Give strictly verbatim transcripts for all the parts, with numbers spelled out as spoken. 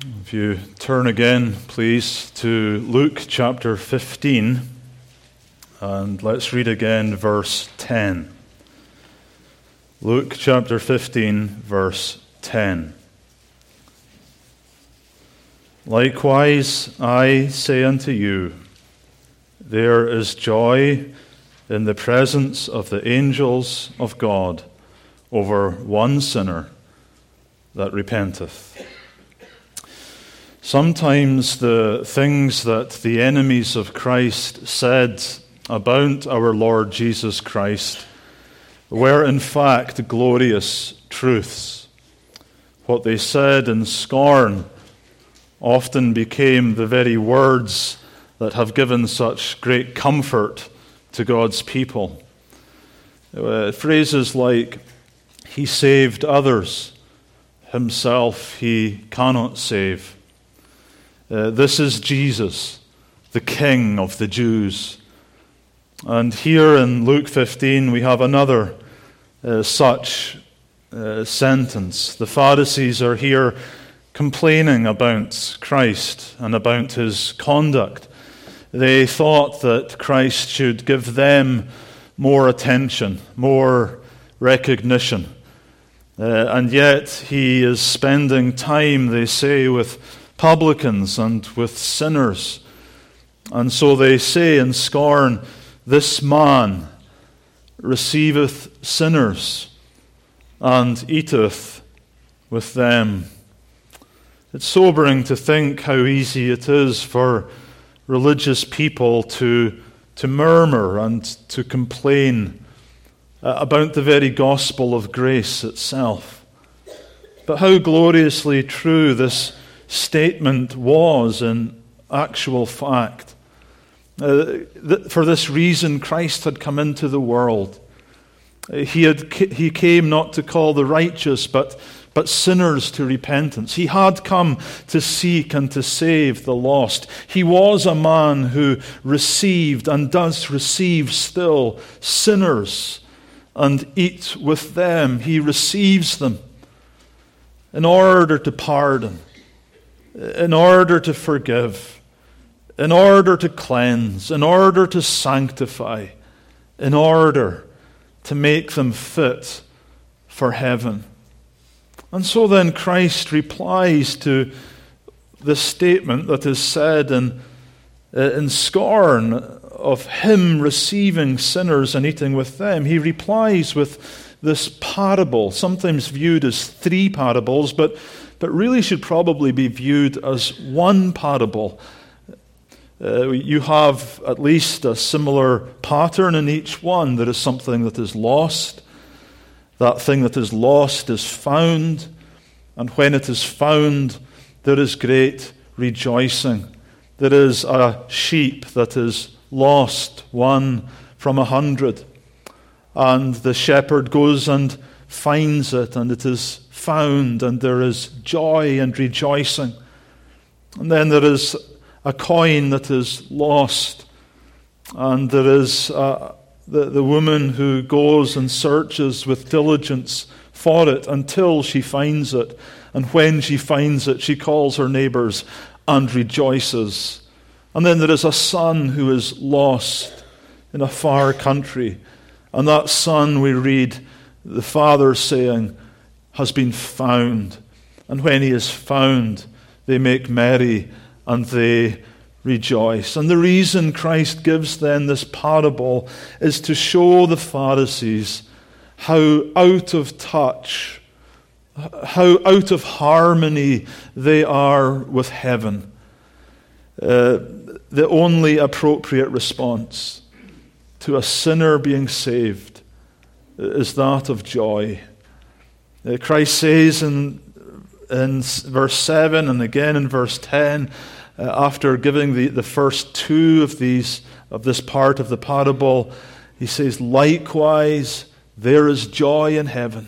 If you turn again, please, to Luke chapter fifteen, and let's read again verse ten. Luke chapter fifteen, verse ten. Likewise, I say unto you, there is joy in the presence of the angels of God over one sinner that repenteth. Sometimes the things that the enemies of Christ said about our Lord Jesus Christ were in fact glorious truths. What they said in scorn often became the very words that have given such great comfort to God's people. Uh, phrases like, "He saved others, himself he cannot save." Uh, this is Jesus, the King of the Jews. And here in Luke fifteen we have another uh, such uh, sentence. The Pharisees are here complaining about Christ and about his conduct. They thought that Christ should give them more attention, more recognition. Uh, and yet he is spending time, they say, with publicans and with sinners. And so they say in scorn, "This man receiveth sinners and eateth with them." It's sobering to think how easy it is for religious people to, to murmur and to complain about the very gospel of grace itself. But how gloriously true this statement was in actual fact. Uh, th- for this reason, Christ had come into the world. Uh, he had he came not to call the righteous, but but sinners to repentance. He had come to seek and to save the lost. He was a man who received and does receive still sinners and eat with them. He receives them in order to pardon, in order to forgive, in order to cleanse, in order to sanctify, in order to make them fit for heaven. And so then Christ replies to the statement that is said in, in scorn of him receiving sinners and eating with them. He replies with this parable, sometimes viewed as three parables, but but really should probably be viewed as one parable. Uh, you have at least a similar pattern in each one. There is something that is lost. That thing that is lost is found. And when it is found, there is great rejoicing. There is a sheep that is lost, one from a hundred. And the shepherd goes and finds it, and it is found, and there is joy and rejoicing. And then there is a coin that is lost, and there is uh, the, the woman who goes and searches with diligence for it until she finds it. And when she finds it, she calls her neighbors and rejoices. And then there is a son who is lost in a far country, and that son, we read the father saying, has been found. And when he is found, they make merry and they rejoice. And the reason Christ gives then this parable is to show the Pharisees how out of touch, how out of harmony they are with heaven. Uh, the only appropriate response to a sinner being saved is that of joy. Uh, Christ says in, in verse seven and again in verse ten, uh, after giving the, the first two of these of this part of the parable, he says, "Likewise, there is joy in heaven.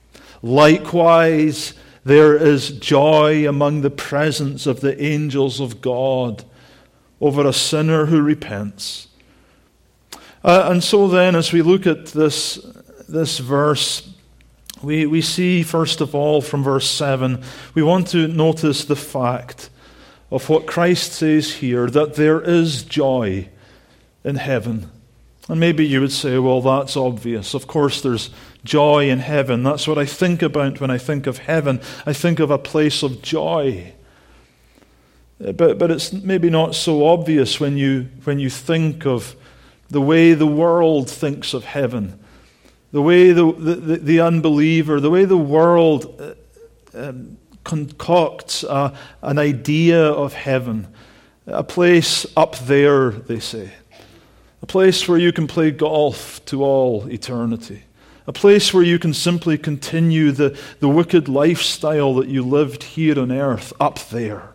Likewise, there is joy among the presence of the angels of God over a sinner who repents." Uh, and so then, as we look at this, this verse, We, we see, first of all, from verse seven, we want to notice the fact of what Christ says here, that there is joy in heaven. And maybe you would say, well, that's obvious. Of course there's joy in heaven. That's what I think about when I think of heaven. I think of a place of joy. But, but it's maybe not so obvious when you, when you think of the way the world thinks of heaven, the way the, the, the unbeliever, the way the world uh, um, concocts uh, an idea of heaven, a place up there, they say. A place where you can play golf to all eternity. A place where you can simply continue the, the wicked lifestyle that you lived here on earth up there.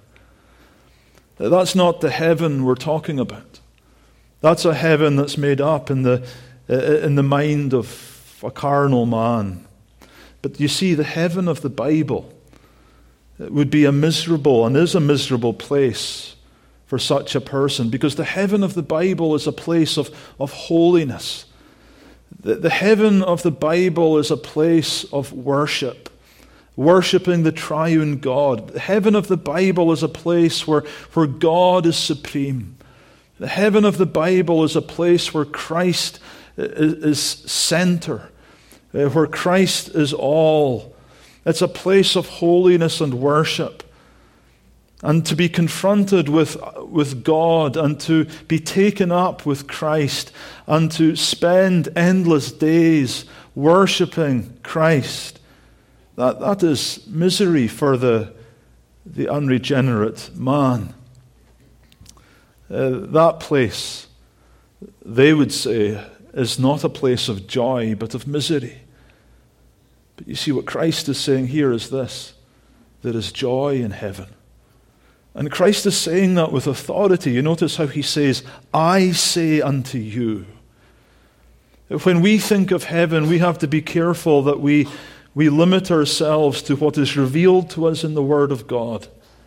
That's not the heaven we're talking about. That's a heaven that's made up in the, in the mind of a carnal man. But you see, the heaven of the Bible would be a miserable, and is a miserable place for such a person, because the heaven of the Bible is a place of, of holiness. The, the heaven of the Bible is a place of worship, worshiping the triune God. The heaven of the Bible is a place where, where God is supreme. The heaven of the Bible is a place where Christ is, is center, uh, where Christ is all. It's a place of holiness and worship. And to be confronted with, with God, and to be taken up with Christ, and to spend endless days worshiping Christ, that, that is misery for the, the unregenerate man. Uh, that place, they would say, is not a place of joy, but of misery. But you see, what Christ is saying here is this: there is joy in heaven. And Christ is saying that with authority. You notice how he says, I say unto you. When we think of heaven, we have to be careful that we, we limit ourselves to what is revealed to us in the Word of God.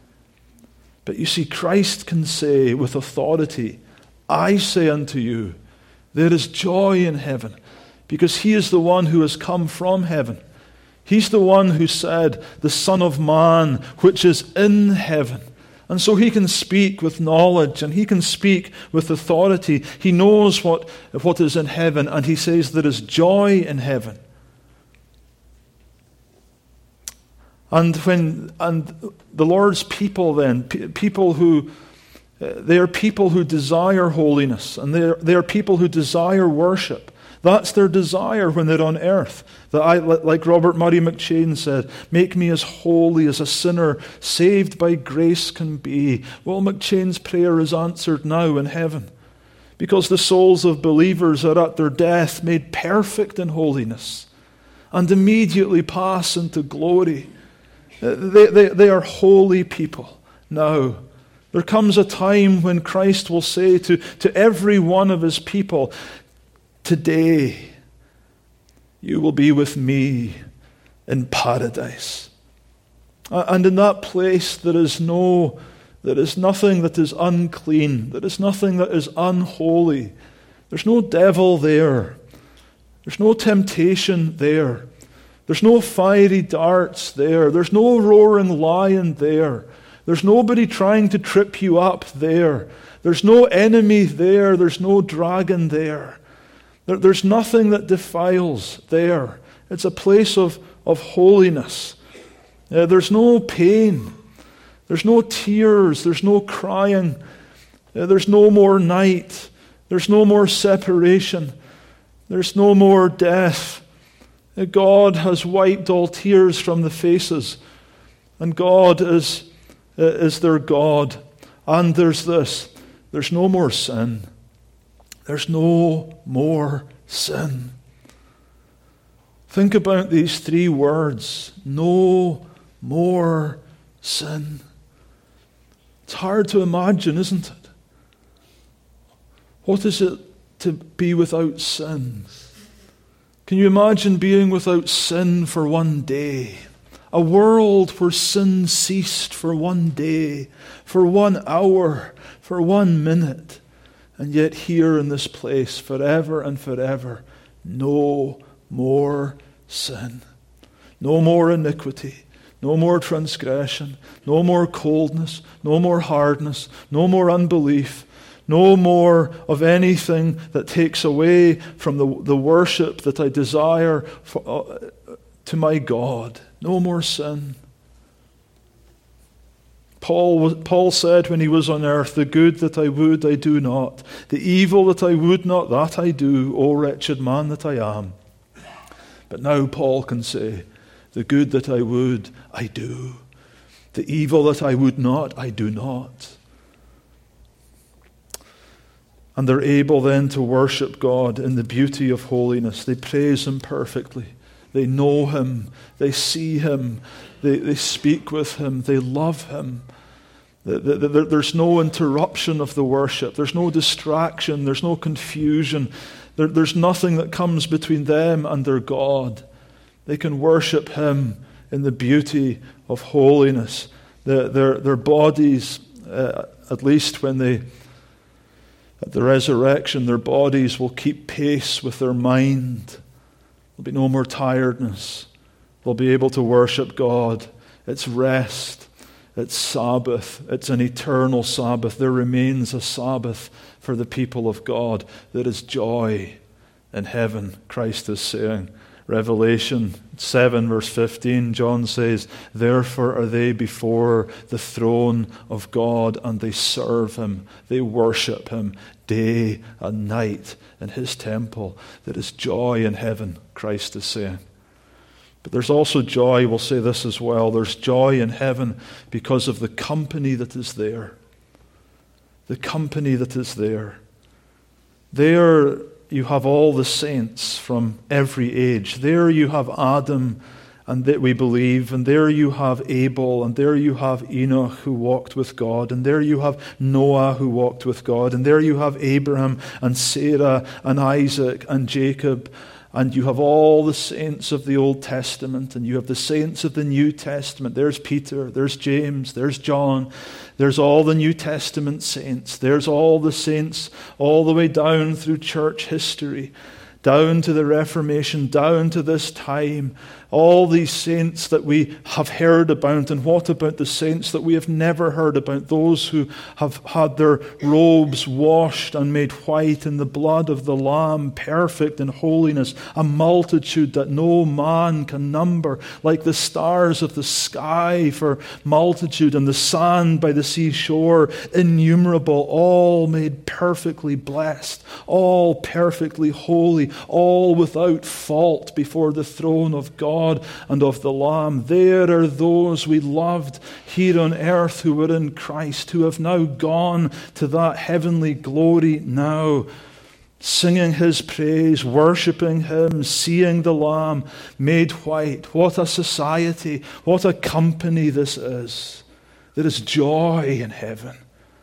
But you see, Christ can say with authority, I say unto you, there is joy in heaven, because he is the one who has come from heaven. He's the one who said, the Son of Man, which is in heaven. And so he can speak with knowledge, and he can speak with authority. He knows what, what is in heaven, and he says there is joy in heaven. And when and the Lord's people then, people who, uh, they are people who desire holiness, and they are, they are people who desire worship. That's their desire when they're on earth. That I, like Robert Murray McCheyne said, make me as holy as a sinner saved by grace can be. Well, McCheyne's prayer is answered now in heaven, because the souls of believers are at their death made perfect in holiness and immediately pass into glory. They, they, they are holy people now. There comes a time when Christ will say to, to every one of his people, today you will be with me in paradise. And in that place there is no, there is nothing that is unclean. There is nothing that is unholy. There's no devil there. There's no temptation there. There's no fiery darts there. There's no roaring lion there. There's nobody trying to trip you up there. There's no enemy there. There's no dragon there. there there's nothing that defiles there. It's a place of, of holiness. Uh, there's no pain. There's no tears. There's no crying. Uh, there's no more night. There's no more separation. There's no more death. Uh, God has wiped all tears from the faces. And God is, uh, is their God. And there's this. There's no more sin. There's no more sin. Think about these three words. No more sin. It's hard to imagine, isn't it? What is it to be without sin? Can you imagine being without sin for one day? A world where sin ceased for one day, for one hour, for one minute. And yet here in this place, forever and forever, no more sin. No more iniquity, no more transgression, no more coldness, no more hardness, no more unbelief, no more of anything that takes away from the, the worship that I desire for, uh, to my God. No more sin. Paul, was, Paul said when he was on earth, the good that I would, I do not. The evil that I would not, that I do, O wretched man that I am. But now Paul can say, the good that I would, I do. The evil that I would not, I do not. And they're able then to worship God in the beauty of holiness. They praise Him perfectly. They know Him. They see Him. They, they speak with Him. They love Him. There's no interruption of the worship. There's no distraction. There's no confusion. There, there's nothing that comes between them and their God. They can worship Him in the beauty of holiness. Their, their, their bodies, uh, at least when they, at the resurrection, their bodies will keep pace with their mind. There'll be no more tiredness. They'll be able to worship God. It's rest. It's Sabbath. It's an eternal Sabbath. There remains a Sabbath for the people of God. There is joy in heaven, Christ is saying. Revelation seven, verse fifteen, John says, therefore are they before the throne of God, and they serve Him. They worship Him day and night in His temple. There is joy in heaven, Christ is saying. But there's also joy, we'll say this as well, there's joy in heaven because of the company that is there. The company that is there. There you have all the saints from every age. There you have Adam, and that we believe, and there you have Abel, and there you have Enoch who walked with God, and there you have Noah who walked with God, and there you have Abraham and Sarah and Isaac and Jacob. And you have all the saints of the Old Testament, and you have the saints of the New Testament. There's Peter, there's James, there's John, there's all the New Testament saints. There's all the saints all the way down through church history, down to the Reformation, down to this time. All these saints that we have heard about, and what about the saints that we have never heard about? Those who have had their robes washed and made white in the blood of the Lamb, perfect in holiness, a multitude that no man can number, like the stars of the sky for multitude, and the sand by the seashore, innumerable, all made perfectly blessed, all perfectly holy, all without fault before the throne of God and of the Lamb. There are those we loved here on earth who were in Christ, who have now gone to that heavenly glory now, singing His praise, worshipping Him, seeing the Lamb made white. What a society, what a company this is. There is joy in heaven.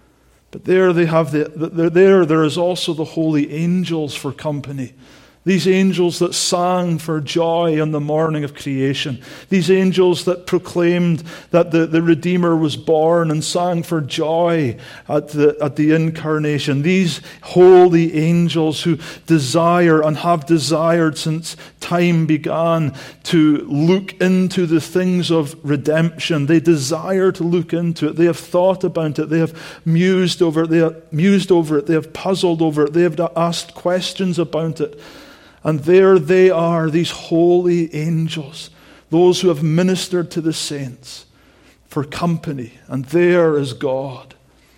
But there they have the, there, there is also the holy angels for company. These angels that sang for joy on the morning of creation. These angels that proclaimed that the, the Redeemer was born and sang for joy at the, at the incarnation. These holy angels who desire and have desired since time began to look into the things of redemption. They desire to look into it. They have thought about it. They have mused over it. They have mused over it. They have puzzled over it. They have asked questions about it. And there they are, these holy angels, those who have ministered to the saints for company. And there is God,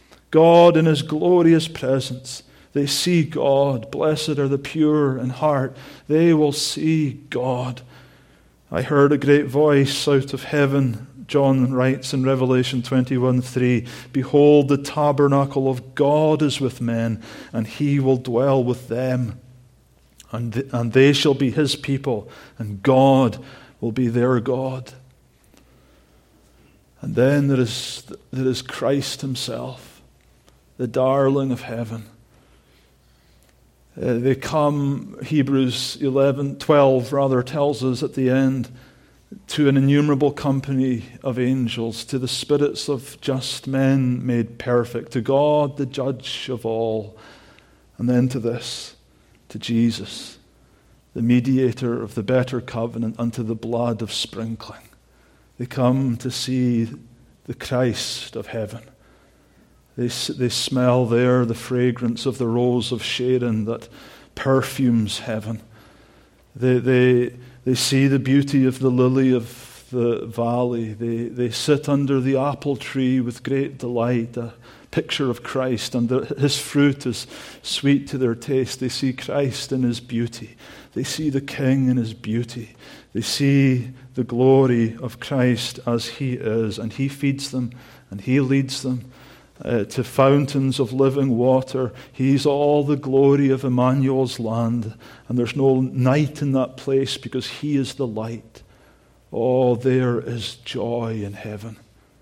God in His glorious presence. They see God. Blessed are the pure in heart. They will see God. I heard a great voice out of heaven. John writes in Revelation twenty-one three, behold, the tabernacle of God is with men, and He will dwell with them. And, th- and they shall be His people, and God will be their God. And then there is, there is Christ Himself, the darling of heaven. Uh, they come, Hebrews eleven, twelve rather tells us at the end, to an innumerable company of angels, to the spirits of just men made perfect, to God the judge of all, and then to this, to Jesus, the mediator of the better covenant, unto the blood of sprinkling. They come to see the Christ of heaven. They, they smell there the fragrance of the rose of Sharon that perfumes heaven. They, they, they see the beauty of the lily of the valley. They, they sit under the apple tree with great delight, a picture of Christ, and the, his fruit is sweet to their taste. They see Christ in his beauty. They see the King in his beauty. They see the glory of Christ as he is, and he feeds them and he leads them uh, to fountains of living water. He's all the glory of Emmanuel's land, and there's no night in that place because he is the light. Oh, there is joy in heaven.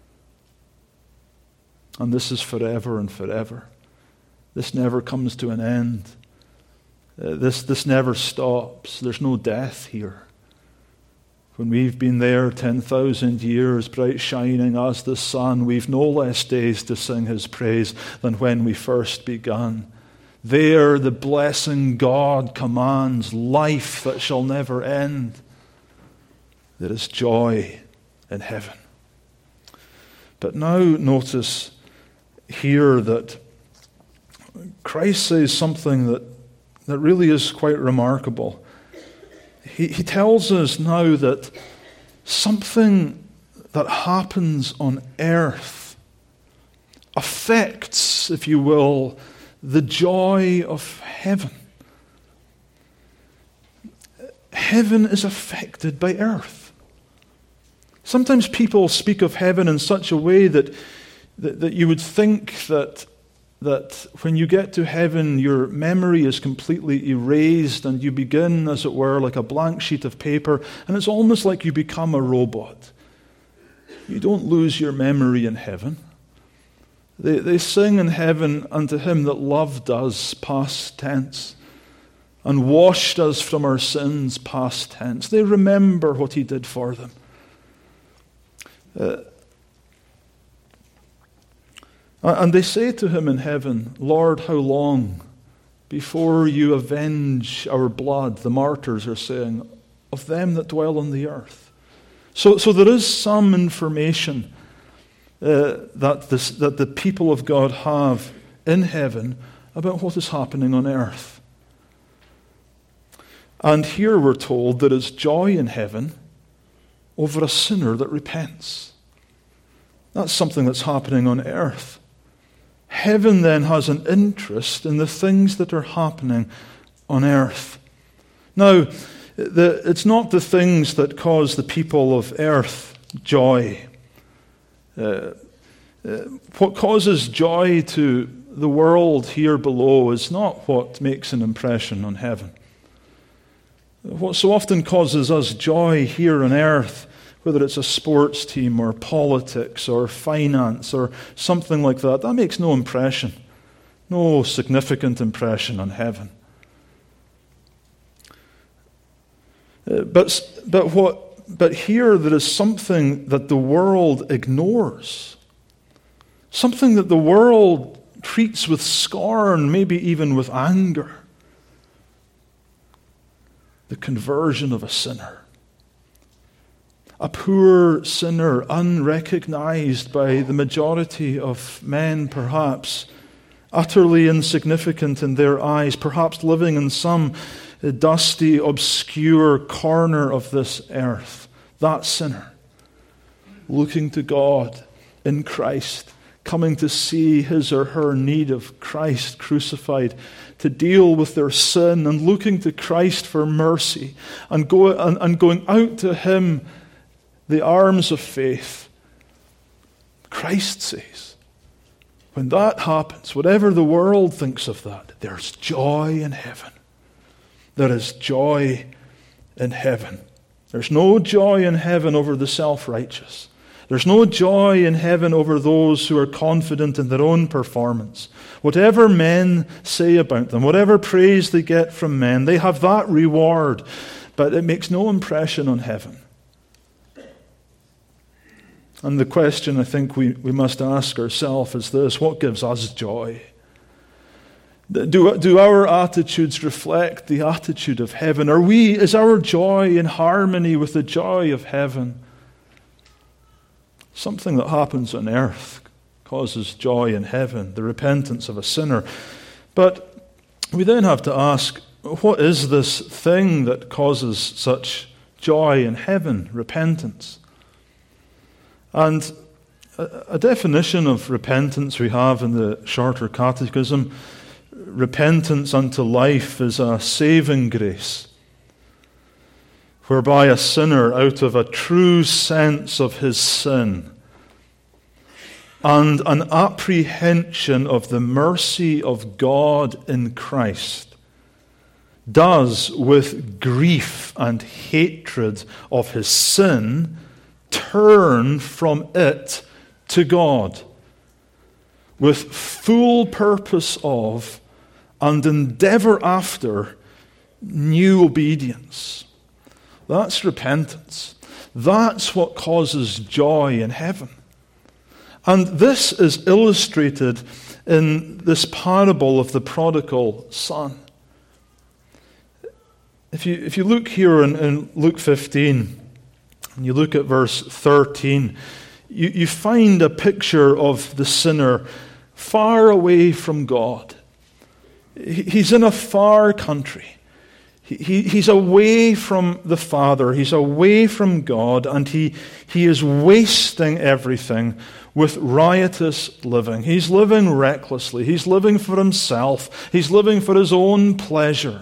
And this is forever and forever. This never comes to an end. Uh, this, this never stops. There's no death here. When we've been there ten thousand years, bright shining as the sun, we've no less days to sing his praise than when we first began. There the blessing God commands, life that shall never end. There is joy in heaven. But now notice here that Christ says something that, that really is quite remarkable. He, he tells us now that something that happens on earth affects, if you will, the joy of heaven. Heaven is affected by earth. Sometimes people speak of heaven in such a way that that, that you would think that that when you get to heaven, your memory is completely erased and you begin, as it were, like a blank sheet of paper, and it's almost like you become a robot. You don't lose your memory in heaven. They, they sing in heaven, unto him that loved us, past tense, and washed us from our sins, past tense. They remember what he did for them. Uh, And they say to him in heaven, Lord, how long before you avenge our blood, the martyrs are saying, of them that dwell on the earth? So, so there is some information uh, that, this, that the people of God have in heaven about what is happening on earth. And here we're told there is joy in heaven over a sinner that repents. That's something that's happening on earth. Heaven then has an interest in the things that are happening on earth. Now, the, it's not the things that cause the people of earth joy. Uh, uh, what causes joy to the world here below is not what makes an impression on heaven. What so often causes us joy here on earth, whether it's a sports team or politics or finance or something like that, that makes no impression, no significant impression on heaven. Uh, but, but, what, but here there is something that the world ignores, something that the world treats with scorn, maybe even with anger. The conversion of a sinner. A poor sinner, unrecognized by the majority of men perhaps, utterly insignificant in their eyes, perhaps living in some dusty, obscure corner of this earth. That sinner, looking to God in Christ, coming to see his or her need of Christ crucified, to deal with their sin, and looking to Christ for mercy, and, go, and, and going out to him the arms of faith. Christ says, when that happens, whatever the world thinks of that, there's joy in heaven. There is joy in heaven. There's no joy in heaven over the self-righteous. There's no joy in heaven over those who are confident in their own performance. Whatever men say about them, whatever praise they get from men, they have that reward, but it makes no impression on heaven. And the question I think we, we must ask ourselves is this: what gives us joy? Do, do our attitudes reflect the attitude of heaven? Are we, is our joy in harmony with the joy of heaven? Something that happens on earth causes joy in heaven, the repentance of a sinner. But we then have to ask, what is this thing that causes such joy in heaven, repentance? And a, a definition of repentance we have in the Shorter Catechism: repentance unto life is a saving grace, whereby a sinner, out of a true sense of his sin and an apprehension of the mercy of God in Christ, does, with grief and hatred of his sin, turn from it to God, with full purpose of and endeavor after new obedience. That's repentance. That's what causes joy in heaven. And this is illustrated in this parable of the prodigal son. If you, if you look here in, in Luke fifteen, and you look at verse thirteen, you, you find a picture of the sinner far away from God. He's in a far country. He, he, he's away from the Father. He's away from God, and he, he is wasting everything with riotous living. He's living recklessly. He's living for himself. He's living for his own pleasure.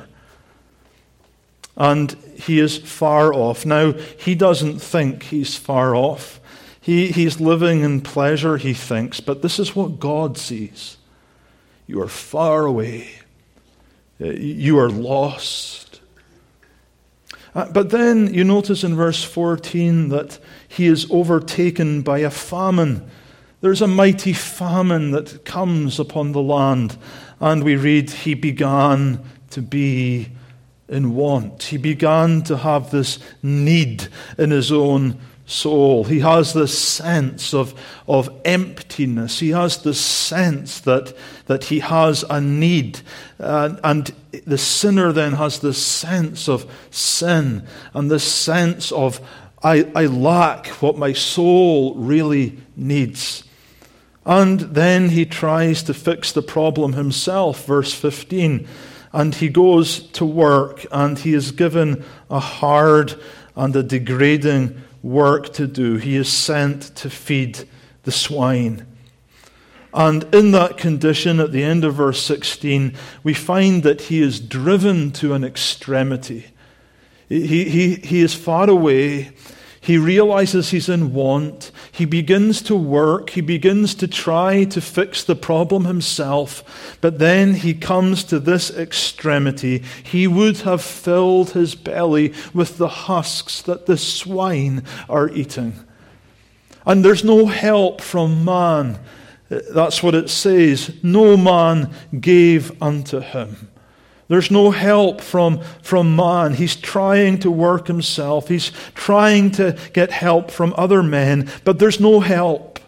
And he is far off. Now, he doesn't think he's far off. He, he's living in pleasure, he thinks, but this is what God sees. You are far away. You are lost. But then you notice in verse fourteen that he is overtaken by a famine. There's a mighty famine that comes upon the land. And we read, he began to be in want. He began to have this need in his own soul. He has this sense of, of emptiness. He has this sense that, that he has a need. Uh, and the sinner then has this sense of sin and this sense of, I, I lack what my soul really needs. And then he tries to fix the problem himself, verse fifteen. And he goes to work, and he is given a hard and a degrading work to do. He is sent to feed the swine. And in that condition, at the end of verse sixteen, we find that he is driven to an extremity. He, he, he is far away. He realizes he's in want. He begins to work. He begins to try to fix the problem himself. But then he comes to this extremity. He would have filled his belly with the husks that the swine are eating. And there's no help from man. That's what it says. No man gave unto him. There's no help from, from man. He's trying to work himself. He's trying to get help from other men, but there's no help.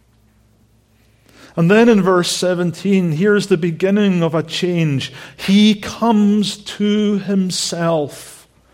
And then in verse seventeen, here's the beginning of a change. He comes to himself.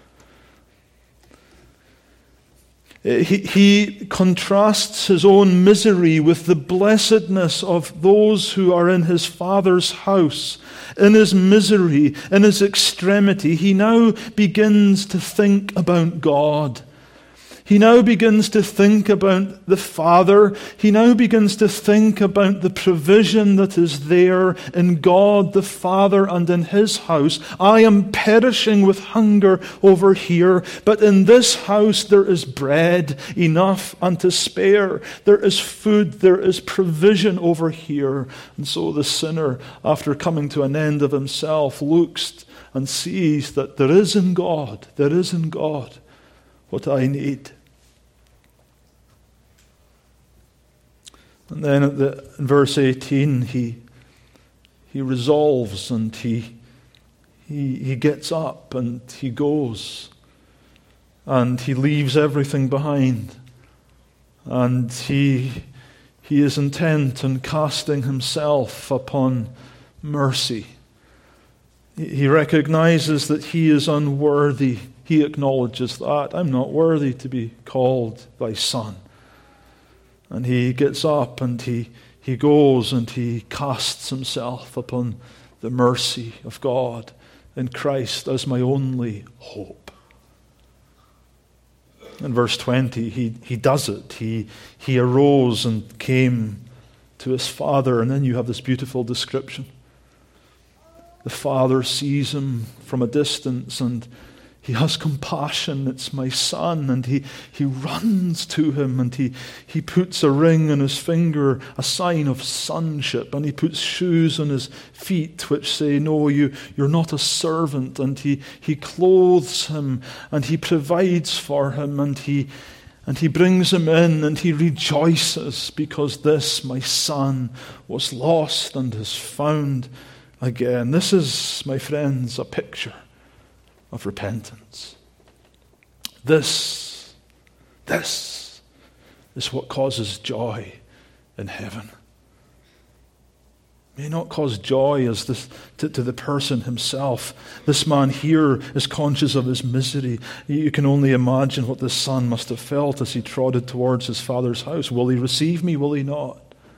He, he contrasts his own misery with the blessedness of those who are in his Father's house. In his misery, in his extremity, he now begins to think about God. He now begins to think about the Father. He now begins to think about the provision that is there in God the Father and in his house. I am perishing with hunger over here, but in this house there is bread enough and to spare. There is food, there is provision over here. And so the sinner, after coming to an end of himself, looks and sees that there is in God, there is in God what I need. And then at the, in verse eighteen, he he resolves and he, he he gets up and he goes. And he leaves everything behind. And he he is intent on casting himself upon mercy. He recognizes that he is unworthy. He acknowledges that. I'm not worthy to be called thy son. And he gets up and he, he goes and he casts himself upon the mercy of God in Christ as my only hope. In verse twenty, he, he does it. He, he arose and came to his Father. And then you have this beautiful description. The Father sees him from a distance and he has compassion. It's my son. And he, he runs to him and he, he puts a ring on his finger, a sign of sonship. And he puts shoes on his feet which say, no, you, you're not a servant. And he, he clothes him and he provides for him and he, and he brings him in and he rejoices because this, my son, was lost and is found again. This is, my friends, a picture of repentance. This, this is what causes joy in heaven. It may not cause joy as this to, to the person himself. This man here is conscious of his misery. You can only imagine what this son must have felt as he trotted towards his father's house. Will he receive me? Will he not?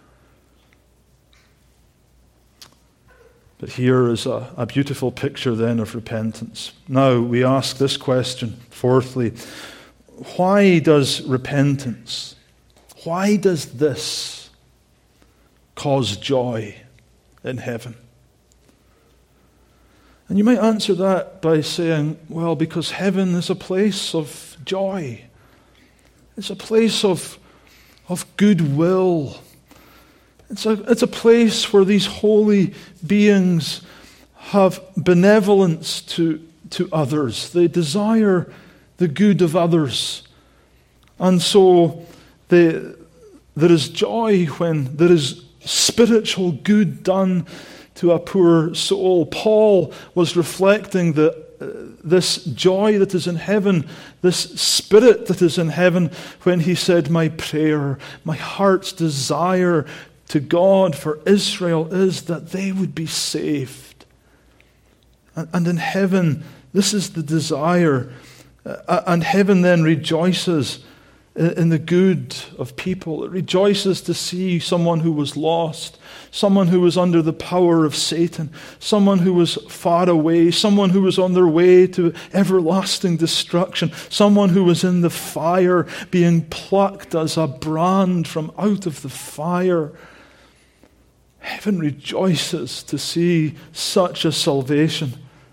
But here is a, a beautiful picture then of repentance. Now we ask this question, fourthly, why does repentance, why does this cause joy in heaven? And you might answer that by saying, well, because heaven is a place of joy. It's a place of, of goodwill. It's a, it's a place where these holy beings have benevolence to, to others. They desire the good of others. And so they, there is joy when there is spiritual good done to a poor soul. Paul was reflecting the, uh, this joy that is in heaven, this spirit that is in heaven, when he said, my prayer, my heart's desire to God for Israel is that they would be saved. And in heaven, this is the desire. And heaven then rejoices in the good of people. It rejoices to see someone who was lost, someone who was under the power of Satan, someone who was far away, someone who was on their way to everlasting destruction, someone who was in the fire, being plucked as a brand from out of the fire. Heaven rejoices to see such a salvation.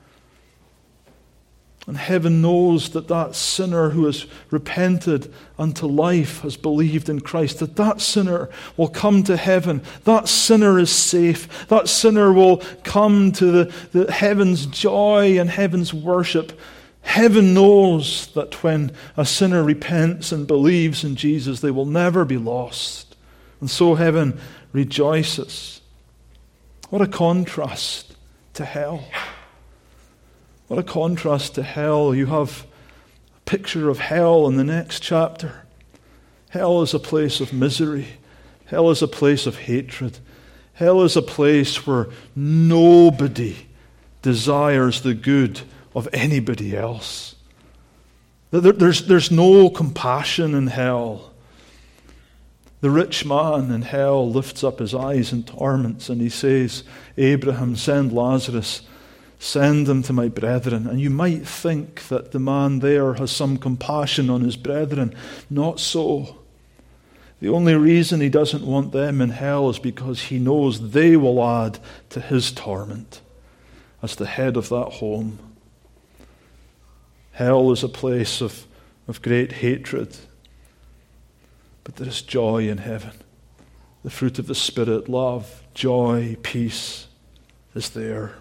And heaven knows that that sinner who has repented unto life, has believed in Christ, that that sinner will come to heaven. That sinner is safe. That sinner will come to the, the heaven's joy and heaven's worship. Heaven knows that when a sinner repents and believes in Jesus, they will never be lost. And so heaven rejoices. What a contrast to hell. What a contrast to hell. You have a picture of hell in the next chapter. Hell is a place of misery. Hell is a place of hatred. Hell is a place where nobody desires the good of anybody else. There's, there's no compassion in hell. The rich man in hell lifts up his eyes in torments and he says, Abraham, send Lazarus, send him to my brethren. And you might think that the man there has some compassion on his brethren. Not so. The only reason he doesn't want them in hell is because he knows they will add to his torment as the head of that home. Hell is a place of, of great hatred. But there is joy in heaven. The fruit of the Spirit, love, joy, peace is there.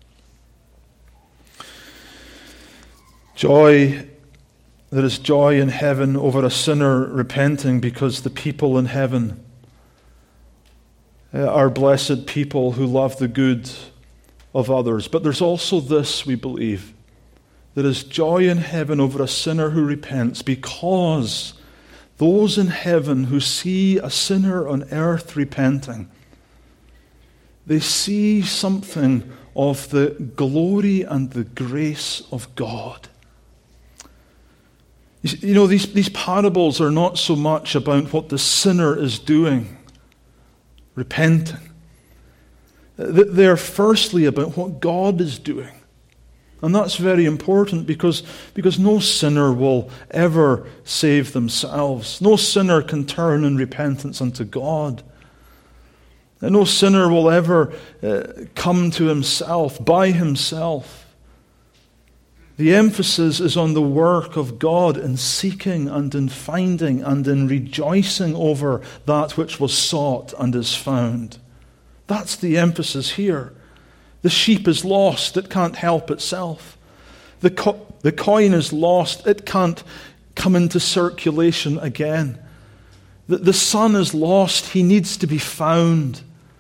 Joy, there is joy in heaven over a sinner repenting because the people in heaven are blessed people who love the good of others. But there's also this, we believe. There is joy in heaven over a sinner who repents because those in heaven who see a sinner on earth repenting, they see something of the glory and the grace of God. You know, these, these parables are not so much about what the sinner is doing, repenting. They're firstly about what God is doing. And that's very important because, because no sinner will ever save themselves. No sinner can turn in repentance unto God. And no sinner will ever uh, come to himself, by himself. The emphasis is on the work of God in seeking and in finding and in rejoicing over that which was sought and is found. That's the emphasis here. The sheep is lost, it can't help itself. The, co- the coin is lost, it can't come into circulation again. The, the son is lost, he needs to be found.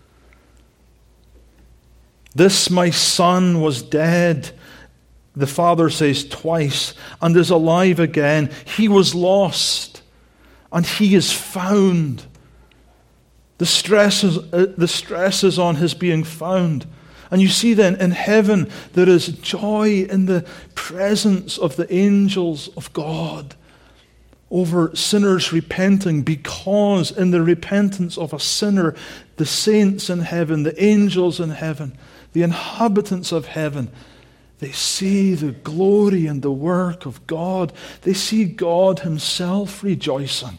This my son was dead, the father says twice, and is alive again. He was lost, and he is found. The stress is, uh, the stress is on his being found. And you see then, in heaven, there is joy in the presence of the angels of God over sinners repenting, because in the repentance of a sinner, the saints in heaven, the angels in heaven, the inhabitants of heaven, they see the glory and the work of God. They see God himself rejoicing.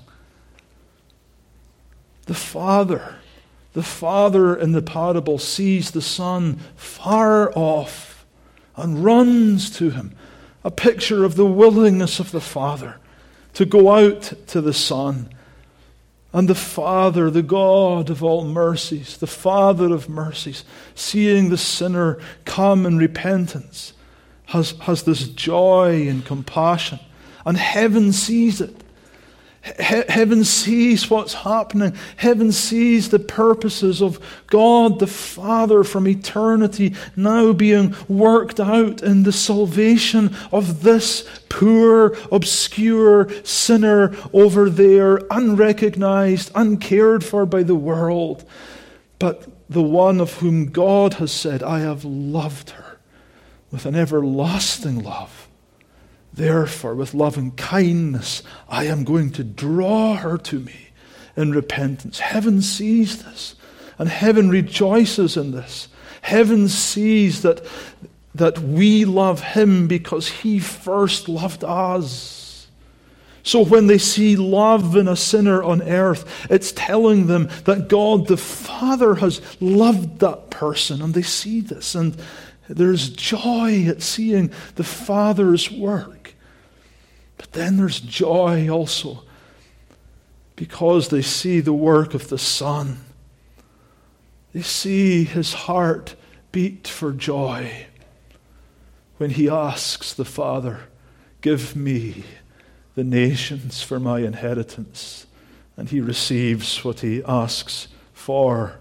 The Father, the Father in the parable sees the Son far off and runs to him. A picture of the willingness of the Father to go out to the Son. And the Father, the God of all mercies, the Father of mercies, seeing the sinner come in repentance, has, has this joy and compassion. And heaven sees it. He- heaven sees what's happening. Heaven sees the purposes of God the Father from eternity now being worked out in the salvation of this poor, obscure sinner over there, unrecognized, uncared for by the world. But the one of whom God has said, I have loved her with an everlasting love. Therefore, with loving kindness, I am going to draw her to me in repentance. Heaven sees this, and heaven rejoices in this. Heaven sees that, that we love him because he first loved us. So when they see love in a sinner on earth, it's telling them that God the Father has loved that person, and they see this, and there's joy at seeing the Father's work. But then there's joy also because they see the work of the Son. They see his heart beat for joy when he asks the Father, give me the nations for my inheritance. And he receives what he asks for.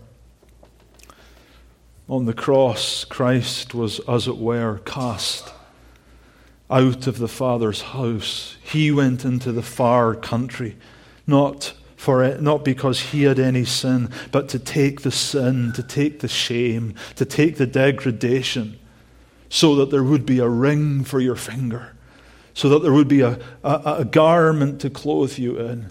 On the cross, Christ was, as it were, cast out of the Father's house. He went into the far country, not for it, not because he had any sin, but to take the sin, to take the shame, to take the degradation, so that there would be a ring for your finger, so that there would be a, a, a garment to clothe you in.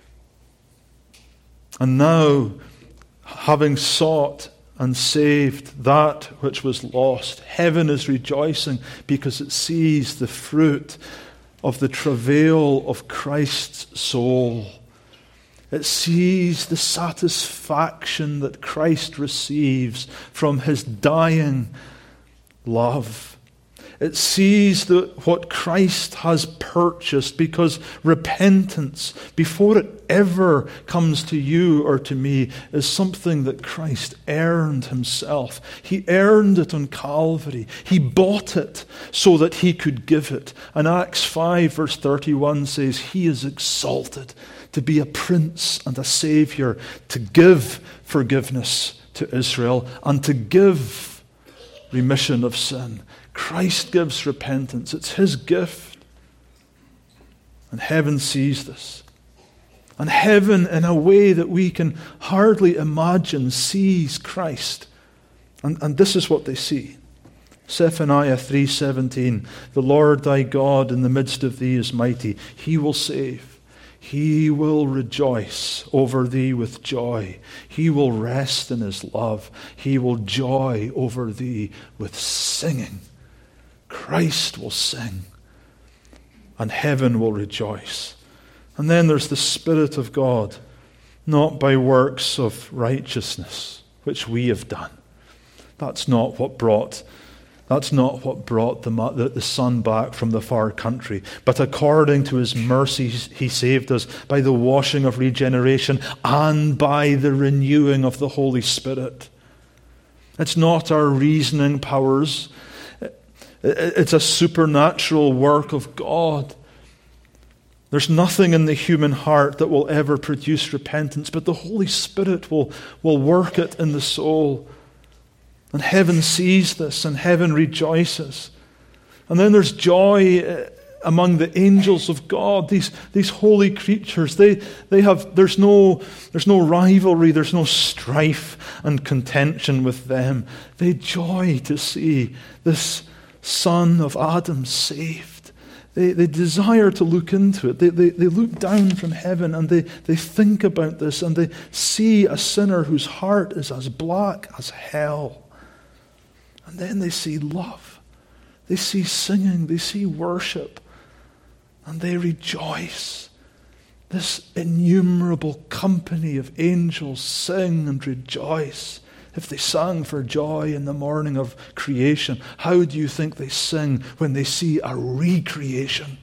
And now, having sought and saved that which was lost, heaven is rejoicing because it sees the fruit of the travail of Christ's soul. It sees the satisfaction that Christ receives from his dying love. It sees the, what Christ has purchased, because repentance, before it ever comes to you or to me, is something that Christ earned himself. He earned it on Calvary. He bought it so that he could give it. And Acts five verse thirty-one says, he is exalted to be a prince and a savior, to give forgiveness to Israel and to give remission of sin. Christ gives repentance. It's his gift. And heaven sees this. And heaven, in a way that we can hardly imagine, sees Christ. And, and this is what they see. Zephaniah three seventeen, the Lord thy God in the midst of thee is mighty. He will save. He will rejoice over thee with joy. He will rest in his love. He will joy over thee with singing. Christ will sing, and heaven will rejoice. And then there's the Spirit of God, not by works of righteousness, which we have done. That's not what brought That's not what brought the, the, the Son back from the far country. But according to his mercies, he saved us by the washing of regeneration and by the renewing of the Holy Spirit. It's not our reasoning powers. It's a supernatural work of God. There's nothing in the human heart that will ever produce repentance, but the Holy Spirit will, will work it in the soul. And heaven sees this, and heaven rejoices. And then there's joy among the angels of God, these, these holy creatures. They, they have, there's no, there's no rivalry, there's no strife and contention with them. They joy to see this son of Adam saved. They, they desire to look into it. They, they, they look down from heaven and they, they think about this, and they see a sinner whose heart is as black as hell. And then they see love. They see singing. They see worship. And they rejoice. This innumerable company of angels sing and rejoice. If they sang for joy in the morning of creation, how do you think they sing when they see a recreation?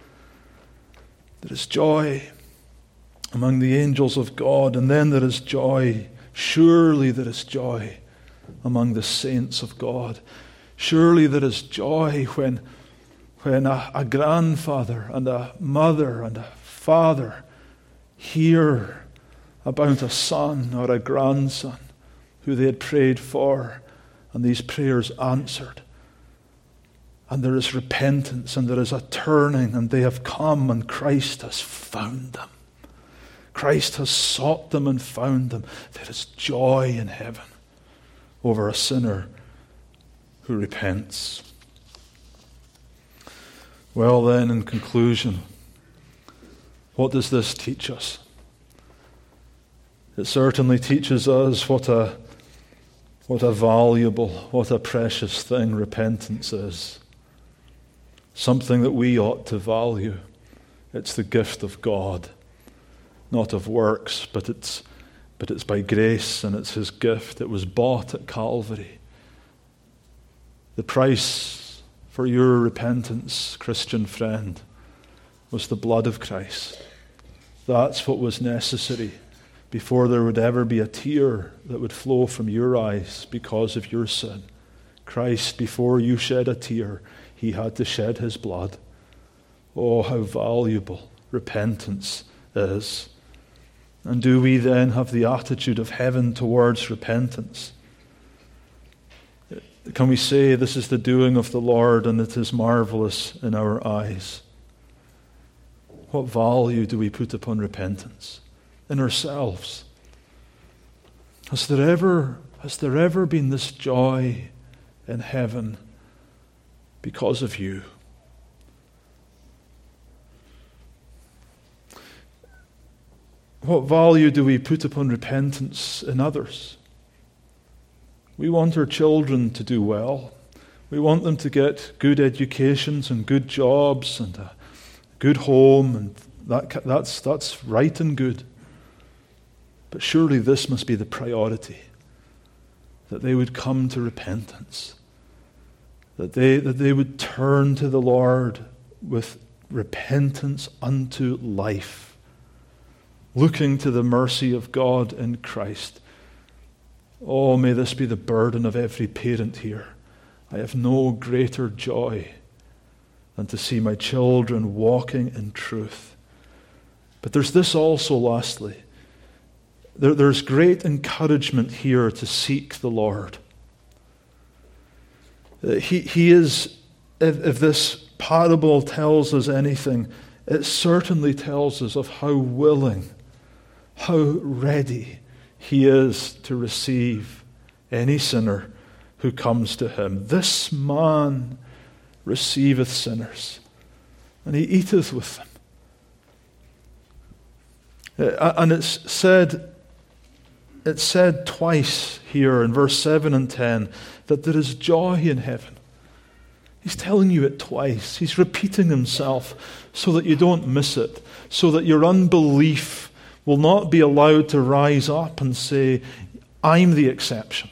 There is joy among the angels of God, and then there is joy. Surely there is joy among the saints of God. Surely there is joy when, when a, a grandfather and a mother and a father hear about a son or a grandson who they had prayed for, and these prayers answered. And there is repentance, and there is a turning, and they have come, and Christ has found them. Christ has sought them and found them. There is joy in heaven over a sinner who repents. Well then, in conclusion, what does this teach us? It certainly teaches us what a what a valuable, what a precious thing repentance is. Something that we ought to value. It's the gift of God, not of works, but it's But it's by grace, and it's his gift. It was bought at Calvary. The price for your repentance, Christian friend, was the blood of Christ. That's what was necessary before there would ever be a tear that would flow from your eyes because of your sin. Christ, before you shed a tear, he had to shed his blood. Oh, how valuable repentance is. And do we then have the attitude of heaven towards repentance? Can we say this is the doing of the Lord and it is marvelous in our eyes? What value do we put upon repentance in ourselves? Has there ever, has there ever been this joy in heaven because of you? What value do we put upon repentance in others? We want our children to do well. We want them to get good educations and good jobs and a good home, and that, that's, that's right and good. But surely this must be the priority, that they would come to repentance, that they, that they would turn to the Lord with repentance unto life, looking to the mercy of God in Christ. Oh, may this be the burden of every parent here. I have no greater joy than to see my children walking in truth. But there's this also, lastly. There, there's great encouragement here to seek the Lord. He, he is, if, if this parable tells us anything, it certainly tells us of how willing, how ready he is to receive any sinner who comes to him. This man receiveth sinners, and he eateth with them. Uh, and it's said, it's said twice here in verse seven and ten that there is joy in heaven. He's telling you it twice. He's repeating himself so that you don't miss it, so that your unbelief will not be allowed to rise up and say, I'm the exception.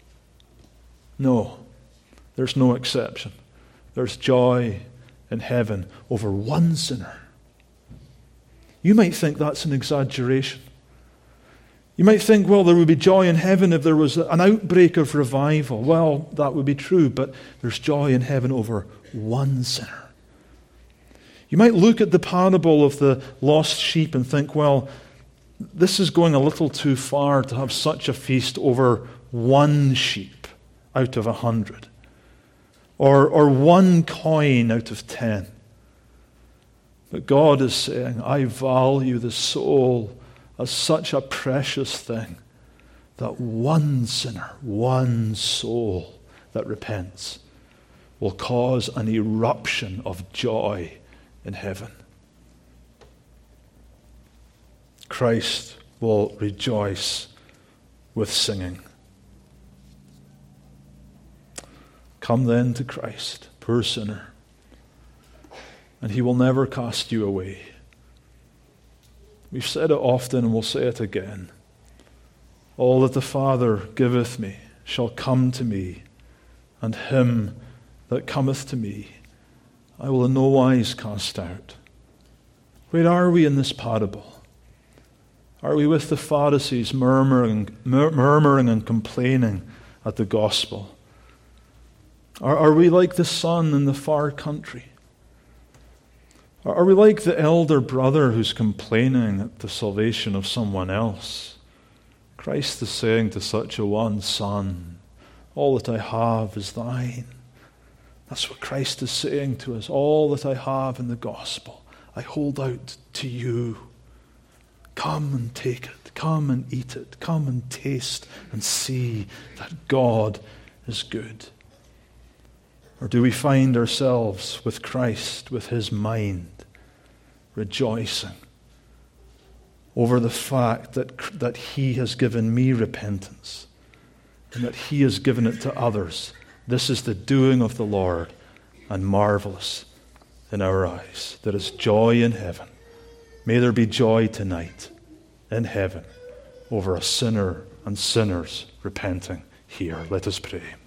No, there's no exception. There's joy in heaven over one sinner. You might think that's an exaggeration. You might think, well, there would be joy in heaven if there was an outbreak of revival. Well, that would be true, but there's joy in heaven over one sinner. You might look at the parable of the lost sheep and think, well, this is going a little too far to have such a feast over one sheep out of a hundred, or, or one coin out of ten. But God is saying, I value the soul as such a precious thing that one sinner, one soul that repents will cause an eruption of joy in heaven. Christ will rejoice with singing. Come then to Christ, poor sinner, and he will never cast you away. We've said it often and we'll say it again. All that the Father giveth me shall come to me, and him that cometh to me I will in no wise cast out. Where are we in this parable? Are we with the Pharisees murmuring, mur- murmuring and complaining at the gospel? Are, are we like the son in the far country? Are, are we like the elder brother who's complaining at the salvation of someone else? Christ is saying to such a one, Son, all that I have is thine. That's what Christ is saying to us. All that I have in the gospel, I hold out to you. Come and take it. Come and eat it. Come and taste and see that God is good. Or do we find ourselves with Christ, with his mind, rejoicing over the fact that, that he has given me repentance and that he has given it to others? This is the doing of the Lord, and marvelous in our eyes. There is joy in heaven. May there be joy tonight in heaven over a sinner and sinners repenting here. Let us pray.